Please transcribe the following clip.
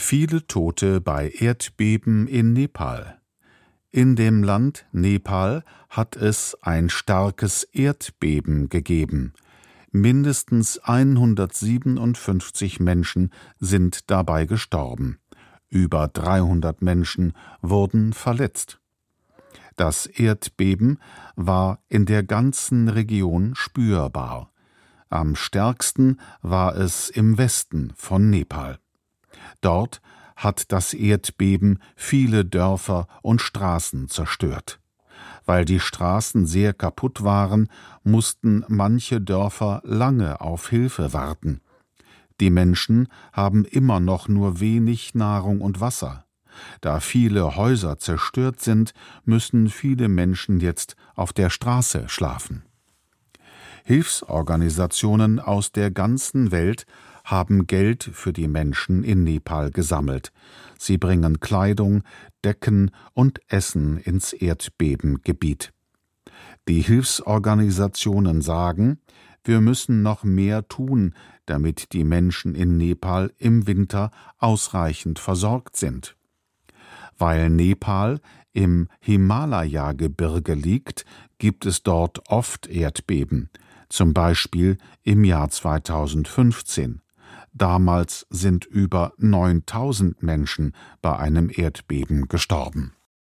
Viele Tote bei Erdbeben in Nepal. In dem Land Nepal hat es ein starkes Erdbeben gegeben. Mindestens 157 Menschen sind dabei gestorben. Über 300 Menschen wurden verletzt. Das Erdbeben war in der ganzen Region spürbar. Am stärksten war es im Westen von Nepal. Dort hat das Erdbeben viele Dörfer und Straßen zerstört. Weil die Straßen sehr kaputt waren, mussten manche Dörfer lange auf Hilfe warten. Die Menschen haben immer noch nur wenig Nahrung und Wasser. Da viele Häuser zerstört sind, müssen viele Menschen jetzt auf der Straße schlafen. Hilfsorganisationen aus der ganzen Welt haben Geld für die Menschen in Nepal gesammelt. Sie bringen Kleidung, Decken und Essen ins Erdbebengebiet. Die Hilfsorganisationen sagen, wir müssen noch mehr tun, damit die Menschen in Nepal im Winter ausreichend versorgt sind. Weil Nepal im Himalaya-Gebirge liegt, gibt es dort oft Erdbeben, zum Beispiel im Jahr 2015. Damals sind über 9.000 Menschen bei einem Erdbeben gestorben.